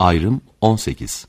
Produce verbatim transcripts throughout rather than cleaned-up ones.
Ayrım on sekiz.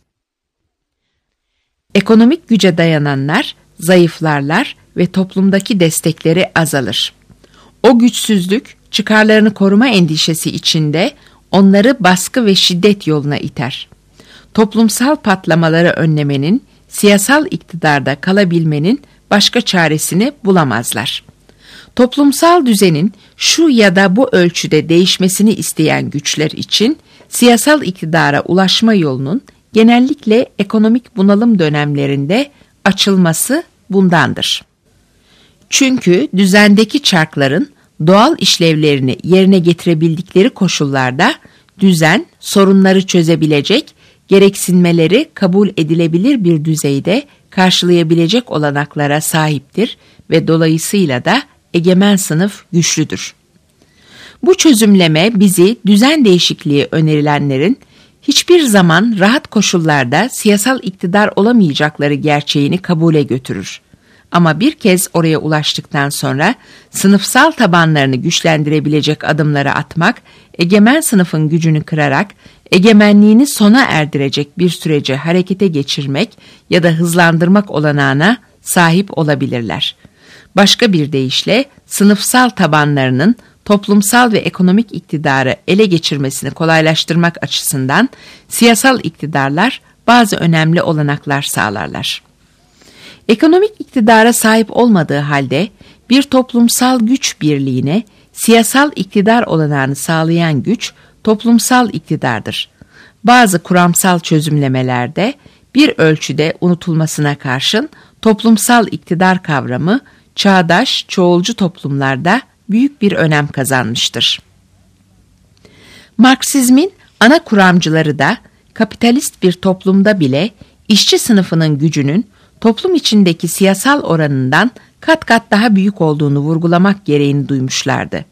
Ekonomik güce dayananlar zayıflarlar ve toplumdaki destekleri azalır. O güçsüzlük, çıkarlarını koruma endişesi içinde onları baskı ve şiddet yoluna iter. Toplumsal patlamaları önlemenin, siyasal iktidarda kalabilmenin başka çaresini bulamazlar. Toplumsal düzenin şu ya da bu ölçüde değişmesini isteyen güçler için siyasal iktidara ulaşma yolunun genellikle ekonomik bunalım dönemlerinde açılması bundandır. Çünkü düzendeki çarkların doğal işlevlerini yerine getirebildikleri koşullarda düzen sorunları çözebilecek, gereksinmeleri kabul edilebilir bir düzeyde karşılayabilecek olanaklara sahiptir ve dolayısıyla da egemen sınıf güçlüdür. Bu çözümleme bizi düzen değişikliği önerilenlerin hiçbir zaman rahat koşullarda siyasal iktidar olamayacakları gerçeğini kabule götürür. Ama bir kez oraya ulaştıktan sonra sınıfsal tabanlarını güçlendirebilecek adımları atmak, egemen sınıfın gücünü kırarak egemenliğini sona erdirecek bir süreci harekete geçirmek ya da hızlandırmak olanağına sahip olabilirler. Başka bir deyişle sınıfsal tabanlarının toplumsal ve ekonomik iktidarı ele geçirmesini kolaylaştırmak açısından siyasal iktidarlar bazı önemli olanaklar sağlarlar. Ekonomik iktidara sahip olmadığı halde bir toplumsal güç birliğine siyasal iktidar olanağını sağlayan güç toplumsal iktidardır. Bazı kuramsal çözümlemelerde bir ölçüde unutulmasına karşın toplumsal iktidar kavramı çağdaş, çoğulcu toplumlarda büyük bir önem kazanmıştır. Marksizmin ana kuramcıları da kapitalist bir toplumda bile işçi sınıfının gücünün toplum içindeki siyasal oranından kat kat daha büyük olduğunu vurgulamak gereğini duymuşlardı.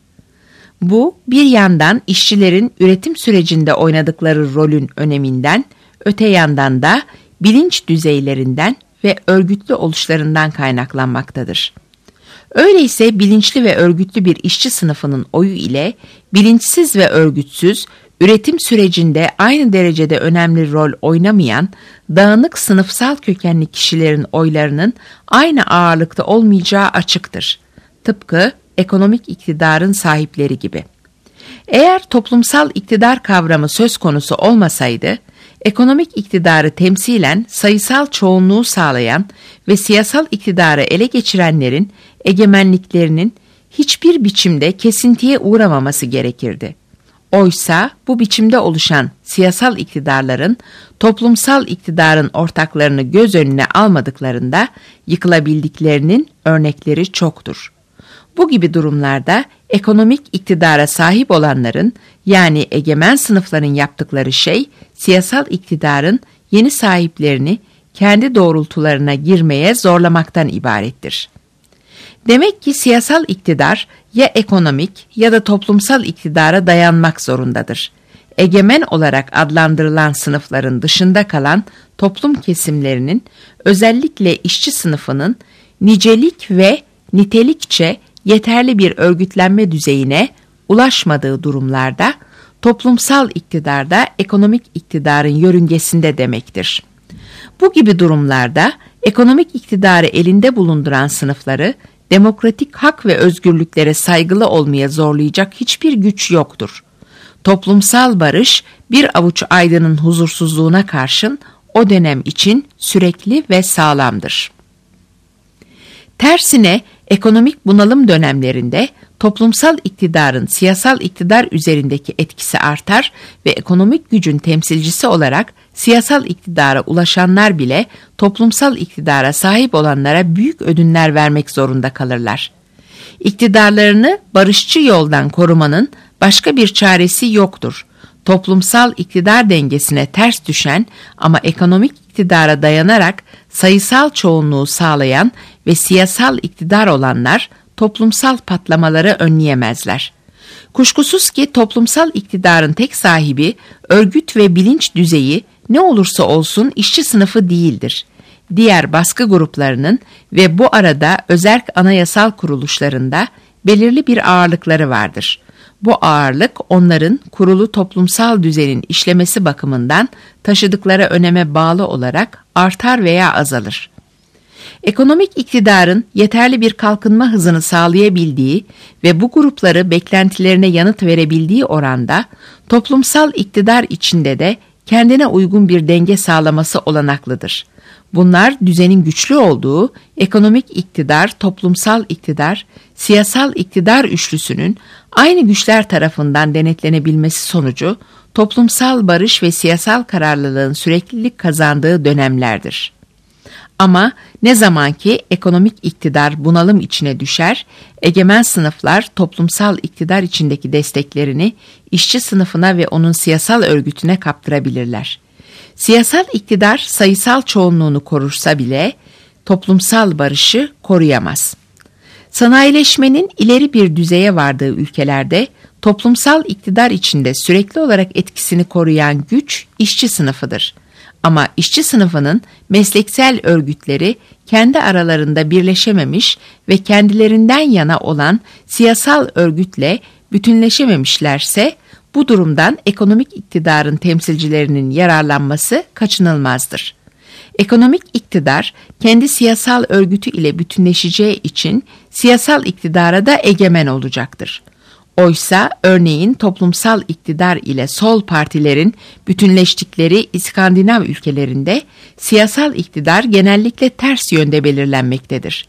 Bu bir yandan işçilerin üretim sürecinde oynadıkları rolün öneminden, öte yandan da bilinç düzeylerinden ve örgütlü oluşlarından kaynaklanmaktadır. Öyleyse bilinçli ve örgütlü bir işçi sınıfının oyu ile bilinçsiz ve örgütsüz, üretim sürecinde aynı derecede önemli rol oynamayan, dağınık sınıfsal kökenli kişilerin oylarının aynı ağırlıkta olmayacağı açıktır. Tıpkı ekonomik iktidarın sahipleri gibi. Eğer toplumsal iktidar kavramı söz konusu olmasaydı, ekonomik iktidarı temsilen sayısal çoğunluğu sağlayan ve siyasal iktidarı ele geçirenlerin egemenliklerinin hiçbir biçimde kesintiye uğramaması gerekirdi. Oysa bu biçimde oluşan siyasal iktidarların toplumsal iktidarın ortaklarını göz önüne almadıklarında yıkılabildiklerinin örnekleri çoktur. Bu gibi durumlarda ekonomik iktidara sahip olanların yani egemen sınıfların yaptıkları şey siyasal iktidarın yeni sahiplerini kendi doğrultularına girmeye zorlamaktan ibarettir. Demek ki siyasal iktidar ya ekonomik ya da toplumsal iktidara dayanmak zorundadır. Egemen olarak adlandırılan sınıfların dışında kalan toplum kesimlerinin, özellikle işçi sınıfının nicelik ve nitelikçe yeterli bir örgütlenme düzeyine ulaşmadığı durumlarda toplumsal iktidar da ekonomik iktidarın yörüngesinde demektir. Bu gibi durumlarda ekonomik iktidarı elinde bulunduran sınıfları demokratik hak ve özgürlüklere saygılı olmaya zorlayacak hiçbir güç yoktur. Toplumsal barış bir avuç aydının huzursuzluğuna karşın o dönem için sürekli ve sağlamdır. Tersine ekonomik bunalım dönemlerinde toplumsal iktidarın siyasal iktidar üzerindeki etkisi artar ve ekonomik gücün temsilcisi olarak siyasal iktidara ulaşanlar bile toplumsal iktidara sahip olanlara büyük ödünler vermek zorunda kalırlar. İktidarlarını barışçı yoldan korumanın başka bir çaresi yoktur. Toplumsal iktidar dengesine ters düşen ama ekonomik iktidara dayanarak sayısal çoğunluğu sağlayan ve siyasal iktidar olanlar toplumsal patlamaları önleyemezler. Kuşkusuz ki toplumsal iktidarın tek sahibi, örgüt ve bilinç düzeyi ne olursa olsun işçi sınıfı değildir. Diğer baskı gruplarının ve bu arada özerk anayasal kuruluşlarında belirli bir ağırlıkları vardır. Bu ağırlık onların kurulu toplumsal düzenin işlemesi bakımından taşıdıkları öneme bağlı olarak artar veya azalır. Ekonomik iktidarın yeterli bir kalkınma hızını sağlayabildiği ve bu grupları beklentilerine yanıt verebildiği oranda toplumsal iktidar içinde de kendine uygun bir denge sağlaması olanaklıdır. Bunlar düzenin güçlü olduğu ekonomik iktidar, toplumsal iktidar, siyasal iktidar üçlüsünün aynı güçler tarafından denetlenebilmesi sonucu toplumsal barış ve siyasal kararlılığın süreklilik kazandığı dönemlerdir. Ama ne zaman ki ekonomik iktidar bunalım içine düşer, egemen sınıflar toplumsal iktidar içindeki desteklerini işçi sınıfına ve onun siyasal örgütüne kaptırabilirler. Siyasal iktidar sayısal çoğunluğunu korursa bile toplumsal barışı koruyamaz. Sanayileşmenin ileri bir düzeye vardığı ülkelerde toplumsal iktidar içinde sürekli olarak etkisini koruyan güç işçi sınıfıdır. Ama işçi sınıfının mesleksel örgütleri kendi aralarında birleşememiş ve kendilerinden yana olan siyasal örgütle bütünleşememişlerse bu durumdan ekonomik iktidarın temsilcilerinin yararlanması kaçınılmazdır. Ekonomik iktidar kendi siyasal örgütü ile bütünleşeceği için siyasal iktidara da egemen olacaktır. Oysa örneğin toplumsal iktidar ile sol partilerin bütünleştikleri İskandinav ülkelerinde siyasal iktidar genellikle ters yönde belirlenmektedir.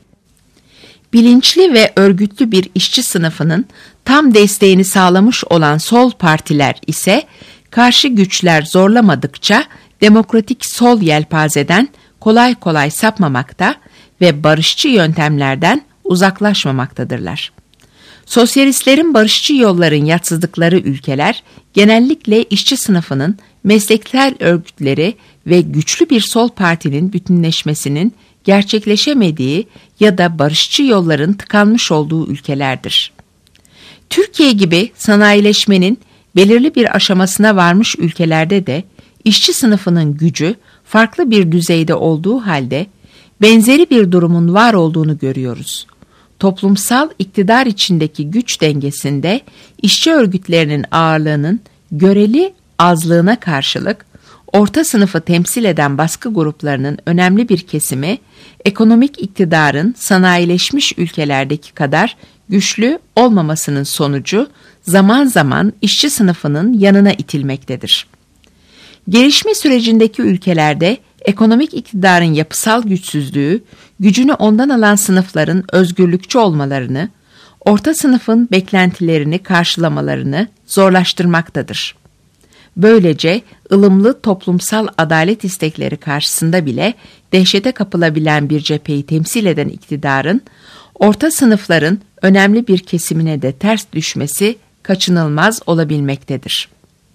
Bilinçli ve örgütlü bir işçi sınıfının tam desteğini sağlamış olan sol partiler ise karşı güçler zorlamadıkça demokratik sol yelpazeden kolay kolay sapmamakta ve barışçı yöntemlerden uzaklaşmamaktadırlar. Sosyalistlerin barışçı yolların yatsıdıkları ülkeler genellikle işçi sınıfının mesleksel örgütleri ve güçlü bir sol partinin bütünleşmesinin gerçekleşemediği ya da barışçı yolların tıkanmış olduğu ülkelerdir. Türkiye gibi sanayileşmenin belirli bir aşamasına varmış ülkelerde de işçi sınıfının gücü farklı bir düzeyde olduğu halde benzeri bir durumun var olduğunu görüyoruz. Toplumsal iktidar içindeki güç dengesinde işçi örgütlerinin ağırlığının göreli azlığına karşılık orta sınıfı temsil eden baskı gruplarının önemli bir kesimi ekonomik iktidarın sanayileşmiş ülkelerdeki kadar güçlü olmamasının sonucu zaman zaman işçi sınıfının yanına itilmektedir. Gelişme sürecindeki ülkelerde ekonomik iktidarın yapısal güçsüzlüğü, gücünü ondan alan sınıfların özgürlükçü olmalarını, orta sınıfın beklentilerini karşılamalarını zorlaştırmaktadır. Böylece ılımlı toplumsal adalet istekleri karşısında bile dehşete kapılabilen bir cepheyi temsil eden iktidarın, orta sınıfların önemli bir kesimine de ters düşmesi kaçınılmaz olabilmektedir.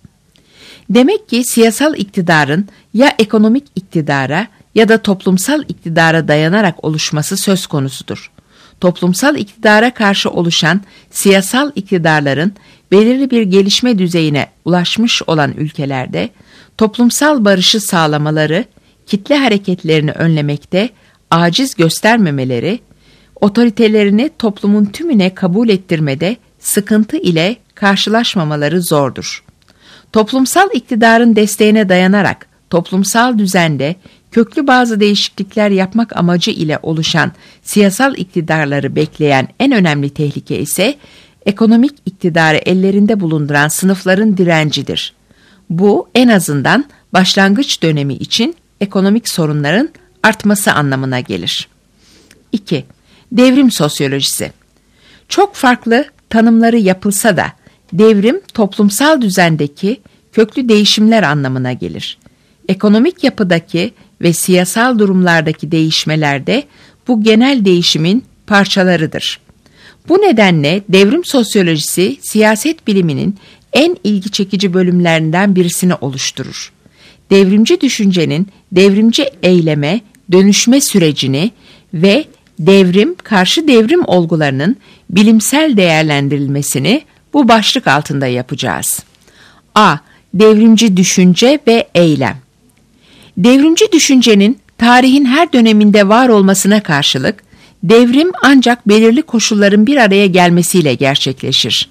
Demek ki siyasal iktidarın ya ekonomik iktidara ya da toplumsal iktidara dayanarak oluşması söz konusudur. Toplumsal iktidara karşı oluşan siyasal iktidarların belirli bir gelişme düzeyine ulaşmış olan ülkelerde toplumsal barışı sağlamaları, kitle hareketlerini önlemekte aciz göstermemeleri, otoritelerini toplumun tümüne kabul ettirmede sıkıntı ile karşılaşmamaları zordur. Toplumsal iktidarın desteğine dayanarak toplumsal düzende köklü bazı değişiklikler yapmak amacı ile oluşan siyasal iktidarları bekleyen en önemli tehlike ise ekonomik iktidarı ellerinde bulunduran sınıfların direncidir. Bu en azından başlangıç dönemi için ekonomik sorunların artması anlamına gelir. iki. Devrim sosyolojisi. Çok farklı tanımları yapılsa da devrim toplumsal düzendeki köklü değişimler anlamına gelir. Ekonomik yapıdaki ve siyasal durumlardaki değişmeler de bu genel değişimin parçalarıdır. Bu nedenle devrim sosyolojisi siyaset biliminin en ilgi çekici bölümlerinden birisini oluşturur. Devrimci düşüncenin devrimci eyleme, dönüşme sürecini ve devrim, karşı devrim olgularının bilimsel değerlendirilmesini bu başlık altında yapacağız. A. Devrimci düşünce ve eylem. Devrimci düşüncenin tarihin her döneminde var olmasına karşılık, devrim ancak belirli koşulların bir araya gelmesiyle gerçekleşir.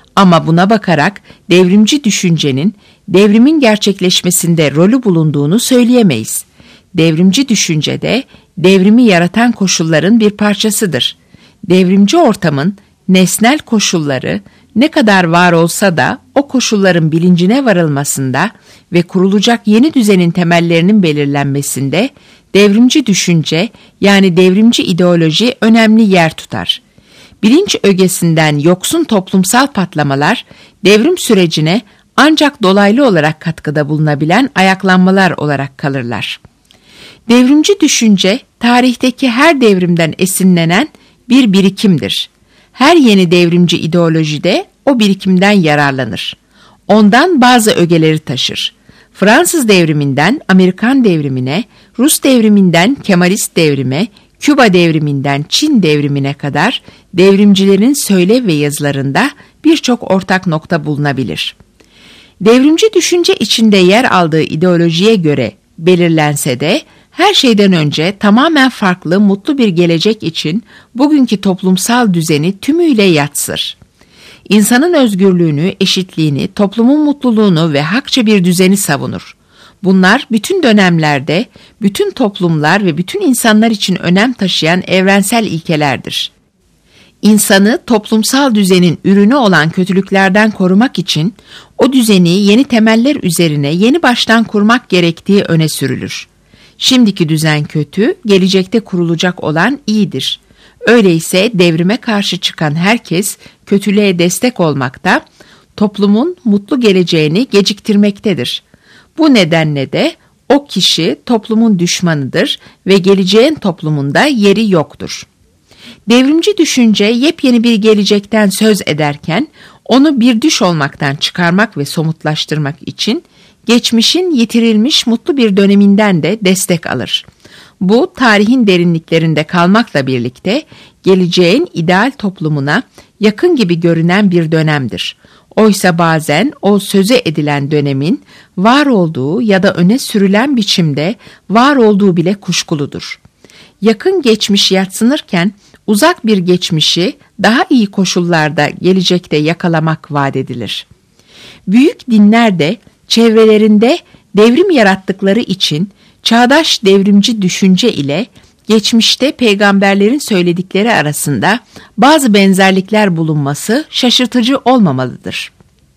Ama buna bakarak devrimci düşüncenin devrimin gerçekleşmesinde rolü bulunduğunu söyleyemeyiz. Devrimci düşünce de devrimi yaratan koşulların bir parçasıdır. Devrimci ortamın nesnel koşulları ne kadar var olsa da o koşulların bilincine varılmasında ve kurulacak yeni düzenin temellerinin belirlenmesinde devrimci düşünce yani devrimci ideoloji önemli yer tutar. Bilinç ögesinden yoksun toplumsal patlamalar devrim sürecine ancak dolaylı olarak katkıda bulunabilen ayaklanmalar olarak kalırlar. Devrimci düşünce tarihteki her devrimden esinlenen bir birikimdir. Her yeni devrimci ideolojide o birikimden yararlanır. Ondan bazı ögeleri taşır. Fransız devriminden Amerikan devrimine, Rus devriminden Kemalist devrime, Küba devriminden Çin devrimine kadar devrimcilerin söylev ve yazılarında birçok ortak nokta bulunabilir. Devrimci düşünce içinde yer aldığı ideolojiye göre belirlense de her şeyden önce tamamen farklı mutlu bir gelecek için bugünkü toplumsal düzeni tümüyle yatsır. İnsanın özgürlüğünü, eşitliğini, toplumun mutluluğunu ve hakça bir düzeni savunur. Bunlar bütün dönemlerde, bütün toplumlar ve bütün insanlar için önem taşıyan evrensel ilkelerdir. İnsanı toplumsal düzenin ürünü olan kötülüklerden korumak için o düzeni yeni temeller üzerine yeni baştan kurmak gerektiği öne sürülür. Şimdiki düzen kötü, gelecekte kurulacak olan iyidir. Öyleyse devrime karşı çıkan herkes kötülüğe destek olmakta, toplumun mutlu geleceğini geciktirmektedir. Bu nedenle de o kişi toplumun düşmanıdır ve geleceğin toplumunda yeri yoktur. Devrimci düşünce yepyeni bir gelecekten söz ederken onu bir düş olmaktan çıkarmak ve somutlaştırmak için geçmişin yitirilmiş mutlu bir döneminden de destek alır. Bu tarihin derinliklerinde kalmakla birlikte geleceğin ideal toplumuna yakın gibi görünen bir dönemdir. Oysa bazen o sözü edilen dönemin var olduğu ya da öne sürülen biçimde var olduğu bile kuşkuludur. Yakın geçmiş yadsınırken uzak bir geçmişi daha iyi koşullarda gelecekte yakalamak vaat edilir. Büyük dinler de çevrelerinde devrim yarattıkları için çağdaş devrimci düşünce ile geçmişte peygamberlerin söyledikleri arasında bazı benzerlikler bulunması şaşırtıcı olmamalıdır.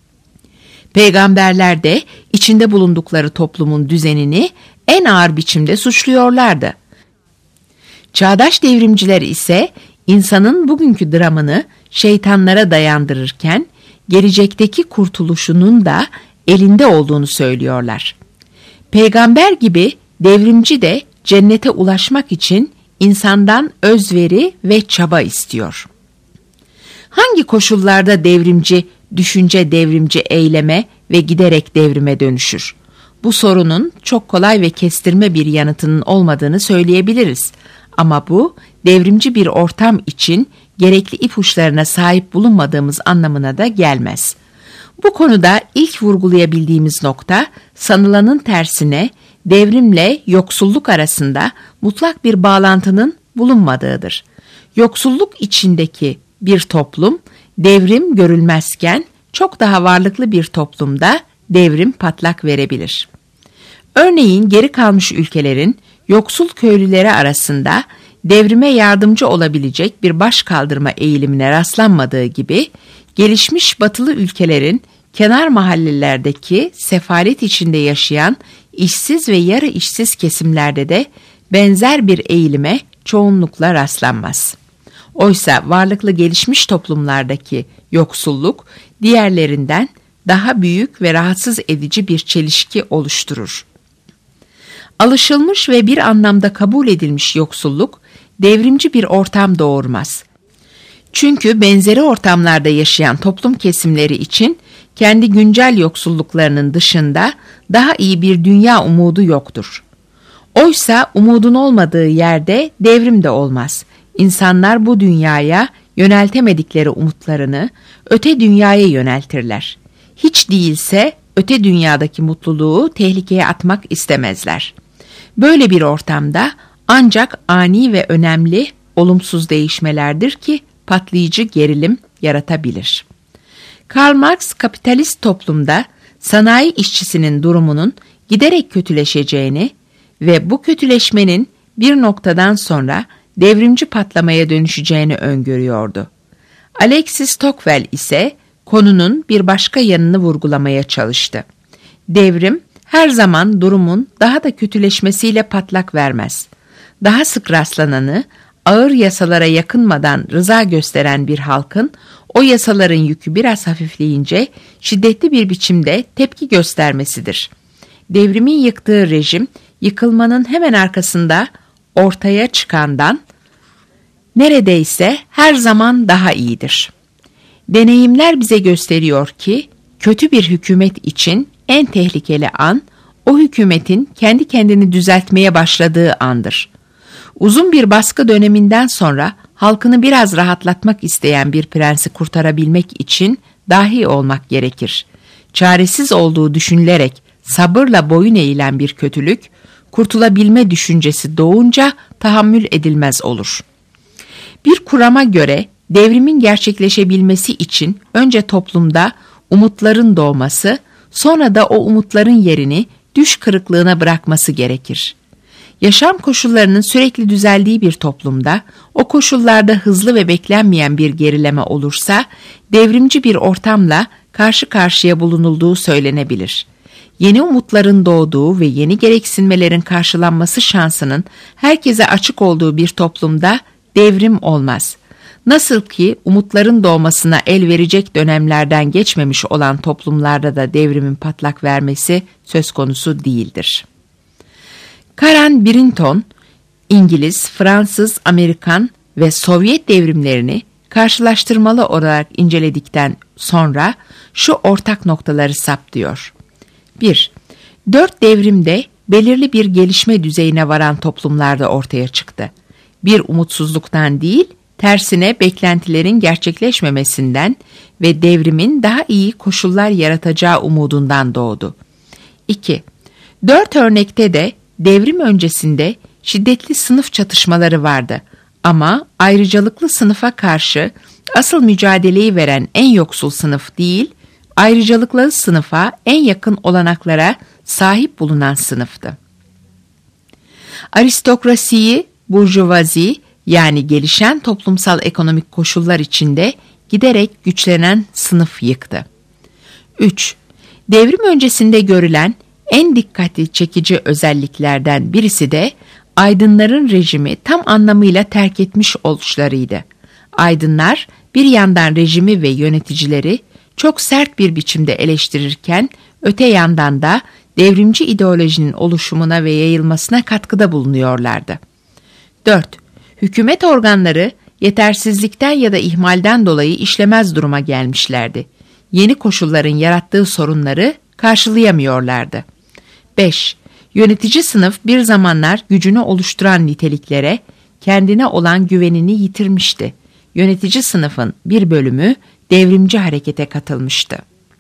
Peygamberler de içinde bulundukları toplumun düzenini en ağır biçimde suçluyorlardı. Çağdaş devrimciler ise insanın bugünkü dramını şeytanlara dayandırırken gelecekteki kurtuluşunun da elinde olduğunu söylüyorlar. Peygamber gibi devrimci de cennete ulaşmak için insandan özveri ve çaba istiyor. Hangi koşullarda devrimci düşünce devrimci eyleme ve giderek devrime dönüşür? Bu sorunun çok kolay ve kestirme bir yanıtının olmadığını söyleyebiliriz. Ama bu devrimci bir ortam için gerekli ipuçlarına sahip bulunmadığımız anlamına da gelmez. Bu konuda ilk vurgulayabildiğimiz nokta sanılanın tersine devrimle yoksulluk arasında mutlak bir bağlantının bulunmadığıdır. Yoksulluk içindeki bir toplum devrim görülmezken çok daha varlıklı bir toplumda devrim patlak verebilir. Örneğin geri kalmış ülkelerin yoksul köylüleri arasında devrime yardımcı olabilecek bir başkaldırma eğilimine rastlanmadığı gibi gelişmiş batılı ülkelerin kenar mahallelerdeki sefalet içinde yaşayan işsiz ve yarı işsiz kesimlerde de benzer bir eğilime çoğunlukla rastlanmaz. Oysa varlıklı gelişmiş toplumlardaki yoksulluk diğerlerinden daha büyük ve rahatsız edici bir çelişki oluşturur. Alışılmış ve bir anlamda kabul edilmiş yoksulluk devrimci bir ortam doğurmaz. Çünkü benzeri ortamlarda yaşayan toplum kesimleri için kendi güncel yoksulluklarının dışında daha iyi bir dünya umudu yoktur. Oysa umudun olmadığı yerde devrim de olmaz. İnsanlar bu dünyaya yöneltemedikleri umutlarını öte dünyaya yöneltirler. Hiç değilse öte dünyadaki mutluluğu tehlikeye atmak istemezler. Böyle bir ortamda ancak ani ve önemli olumsuz değişmelerdir ki patlayıcı gerilim yaratabilir. Karl Marx kapitalist toplumda sanayi işçisinin durumunun giderek kötüleşeceğini ve bu kötüleşmenin bir noktadan sonra devrimci patlamaya dönüşeceğini öngörüyordu. Alexis Tocqueville ise konunun bir başka yanını vurgulamaya çalıştı. Devrim her zaman durumun daha da kötüleşmesiyle patlak vermez. Daha sık rastlananı, ağır yasalara yakınmadan rıza gösteren bir halkın o yasaların yükü biraz hafifleyince şiddetli bir biçimde tepki göstermesidir. Devrimin yıktığı rejim, yıkılmanın hemen arkasında ortaya çıkandan neredeyse her zaman daha iyidir. Deneyimler bize gösteriyor ki kötü bir hükümet için en tehlikeli an o hükümetin kendi kendini düzeltmeye başladığı andır. Uzun bir baskı döneminden sonra halkını biraz rahatlatmak isteyen bir prensi kurtarabilmek için dahi olmak gerekir. Çaresiz olduğu düşünülerek sabırla boyun eğilen bir kötülük, kurtulabilme düşüncesi doğunca tahammül edilmez olur. Bir kurama göre devrimin gerçekleşebilmesi için önce toplumda umutların doğması, sonra da o umutların yerini düş kırıklığına bırakması gerekir. Yaşam koşullarının sürekli düzeldiği bir toplumda, o koşullarda hızlı ve beklenmeyen bir gerileme olursa, devrimci bir ortamla karşı karşıya bulunulduğu söylenebilir. Yeni umutların doğduğu ve yeni gereksinmelerin karşılanması şansının herkese açık olduğu bir toplumda devrim olmaz. Nasıl ki umutların doğmasına el verecek dönemlerden geçmemiş olan toplumlarda da devrimin patlak vermesi söz konusu değildir. Karen Brinton, İngiliz, Fransız, Amerikan ve Sovyet devrimlerini karşılaştırmalı olarak inceledikten sonra şu ortak noktaları saptıyor. bir. Dört devrimde belirli bir gelişme düzeyine varan toplumlarda ortaya çıktı. Bir umutsuzluktan değil, tersine beklentilerin gerçekleşmemesinden ve devrimin daha iyi koşullar yaratacağı umudundan doğdu. iki. Dört örnekte de devrim öncesinde şiddetli sınıf çatışmaları vardı ama ayrıcalıklı sınıfa karşı asıl mücadeleyi veren en yoksul sınıf değil, ayrıcalıklı sınıfa en yakın olanaklara sahip bulunan sınıftı. Aristokrasiyi, burjuvazi yani gelişen toplumsal ekonomik koşullar içinde giderek güçlenen sınıf yıktı. üç. Devrim öncesinde görülen en dikkati çekici özelliklerden birisi de aydınların rejimi tam anlamıyla terk etmiş oluşlarıydı. Aydınlar bir yandan rejimi ve yöneticileri çok sert bir biçimde eleştirirken öte yandan da devrimci ideolojinin oluşumuna ve yayılmasına katkıda bulunuyorlardı. dört. Hükümet organları yetersizlikten ya da ihmalden dolayı işlemez duruma gelmişlerdi. Yeni koşulların yarattığı sorunları karşılayamıyorlardı. beş. Yönetici sınıf bir zamanlar gücünü oluşturan niteliklere, kendine olan güvenini yitirmişti. Yönetici sınıfın bir bölümü devrimci harekete katılmıştı.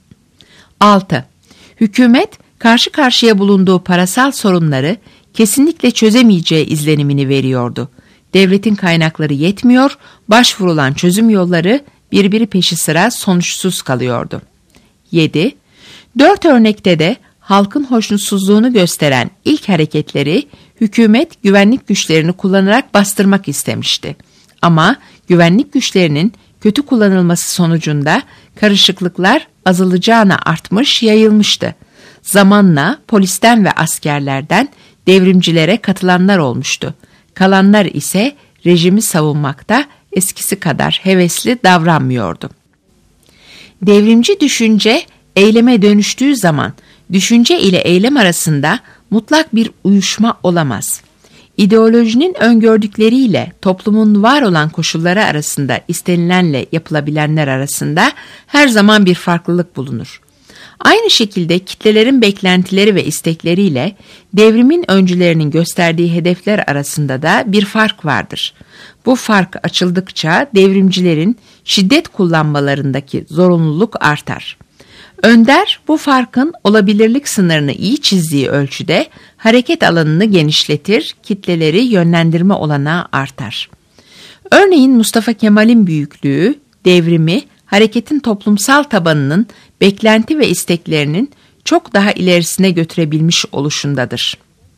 altı. Hükümet karşı karşıya bulunduğu parasal sorunları kesinlikle çözemeyeceği izlenimini veriyordu. Devletin kaynakları yetmiyor, başvurulan çözüm yolları birbiri peşi sıra sonuçsuz kalıyordu. yedi. Dört örnekte de halkın hoşnutsuzluğunu gösteren ilk hareketleri hükümet güvenlik güçlerini kullanarak bastırmak istemişti. Ama güvenlik güçlerinin kötü kullanılması sonucunda karışıklıklar azalacağına artmış, yayılmıştı. Zamanla polisten ve askerlerden devrimcilere katılanlar olmuştu. Kalanlar ise rejimi savunmakta eskisi kadar hevesli davranmıyordu. Devrimci düşünce eyleme dönüştüğü zaman düşünce ile eylem arasında mutlak bir uyuşma olamaz. İdeolojinin öngördükleriyle toplumun var olan koşulları arasında istenilenle yapılabilenler arasında her zaman bir farklılık bulunur. Aynı şekilde kitlelerin beklentileri ve istekleriyle devrimin öncülerinin gösterdiği hedefler arasında da bir fark vardır. Bu fark açıldıkça devrimcilerin şiddet kullanmalarındaki zorunluluk artar. Önder bu farkın olabilirlik sınırını iyi çizdiği ölçüde hareket alanını genişletir, kitleleri yönlendirme olanağı artar. Örneğin Mustafa Kemal'in büyüklüğü devrimi hareketin toplumsal tabanının beklenti ve isteklerinin çok daha ilerisine götürebilmiş oluşundadır.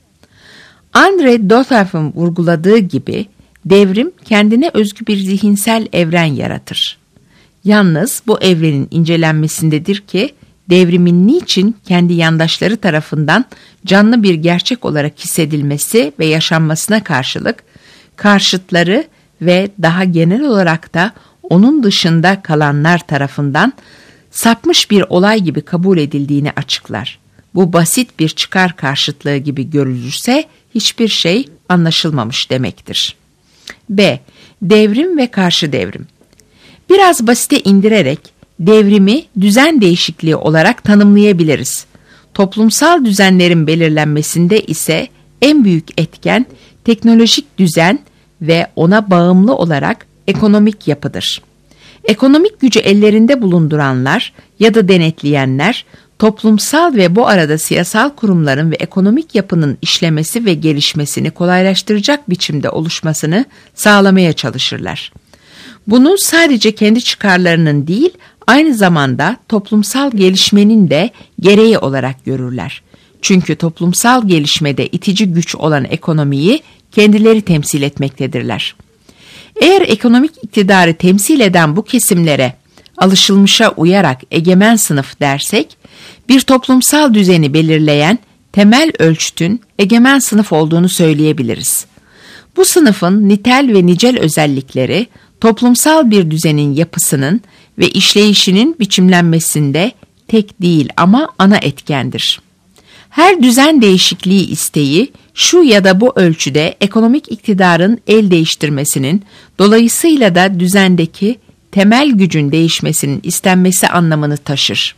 André Dotharf'ın vurguladığı gibi devrim kendine özgü bir zihinsel evren yaratır. Yalnız bu evrenin incelenmesindedir ki devrimin niçin kendi yandaşları tarafından canlı bir gerçek olarak hissedilmesi ve yaşanmasına karşılık karşıtları ve daha genel olarak da onun dışında kalanlar tarafından sapmış bir olay gibi kabul edildiğini açıklar. Bu basit bir çıkar karşıtlığı gibi görülürse hiçbir şey anlaşılmamış demektir. B. Devrim ve karşı devrim. Biraz basite indirerek devrimi düzen değişikliği olarak tanımlayabiliriz. Toplumsal düzenlerin belirlenmesinde ise en büyük etken teknolojik düzen ve ona bağımlı olarak ekonomik yapıdır. Ekonomik gücü ellerinde bulunduranlar ya da denetleyenler, toplumsal ve bu arada siyasal kurumların ve ekonomik yapının işlemesi ve gelişmesini kolaylaştıracak biçimde oluşmasını sağlamaya çalışırlar. Bunu sadece kendi çıkarlarının değil, aynı zamanda toplumsal gelişmenin de gereği olarak görürler. Çünkü toplumsal gelişmede itici güç olan ekonomiyi kendileri temsil etmektedirler. Eğer ekonomik iktidarı temsil eden bu kesimlere alışılmışa uyarak egemen sınıf dersek, bir toplumsal düzeni belirleyen temel ölçütün egemen sınıf olduğunu söyleyebiliriz. Bu sınıfın nitel ve nicel özellikleri toplumsal bir düzenin yapısının ve işleyişinin biçimlenmesinde tek değil ama ana etkendir. Her düzen değişikliği isteği şu ya da bu ölçüde ekonomik iktidarın el değiştirmesinin, dolayısıyla da düzendeki temel gücün değişmesinin istenmesi anlamını taşır.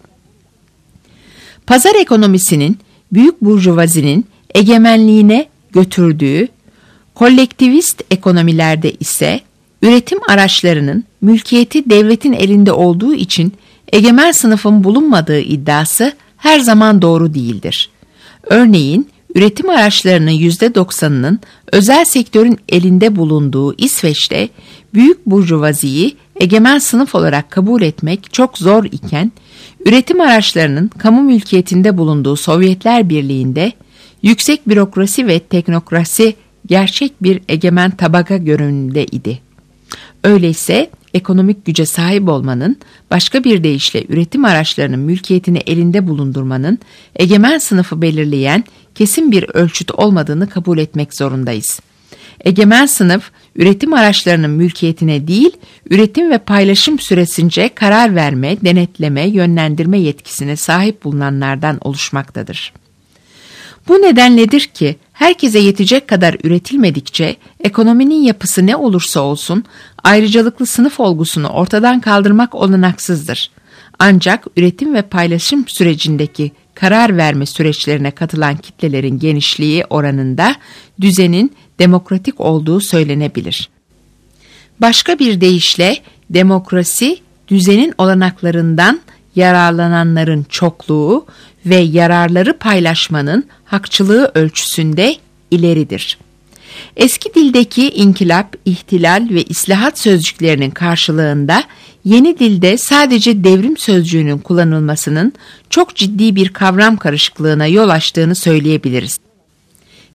Pazar ekonomisinin büyük burjuvazinin egemenliğine götürdüğü, kolektivist ekonomilerde ise üretim araçlarının mülkiyeti devletin elinde olduğu için egemen sınıfın bulunmadığı iddiası her zaman doğru değildir. Örneğin üretim araçlarının yüzde doksanının özel sektörün elinde bulunduğu İsveç'te büyük burjuvaziyi egemen sınıf olarak kabul etmek çok zor iken, üretim araçlarının kamu mülkiyetinde bulunduğu Sovyetler Birliği'nde yüksek bürokrasi ve teknokrasi gerçek bir egemen tabaka görünümünde idi. Öyleyse ekonomik güce sahip olmanın, başka bir deyişle üretim araçlarının mülkiyetini elinde bulundurmanın egemen sınıfı belirleyen kesin bir ölçüt olmadığını kabul etmek zorundayız. Egemen sınıf, üretim araçlarının mülkiyetine değil, üretim ve paylaşım süresince karar verme, denetleme, yönlendirme yetkisine sahip bulunanlardan oluşmaktadır. Bu nedenledir ki herkese yetecek kadar üretilmedikçe ekonominin yapısı ne olursa olsun ayrıcalıklı sınıf olgusunu ortadan kaldırmak olanaksızdır. Ancak üretim ve paylaşım sürecindeki karar verme süreçlerine katılan kitlelerin genişliği oranında düzenin demokratik olduğu söylenebilir. Başka bir deyişle demokrasi düzenin olanaklarından yararlananların çokluğu ve yararları paylaşmanın hakçılığı ölçüsünde ileridir. Eski dildeki inkılap, ihtilal ve islahat sözcüklerinin karşılığında yeni dilde sadece devrim sözcüğünün kullanılmasının çok ciddi bir kavram karışıklığına yol açtığını söyleyebiliriz.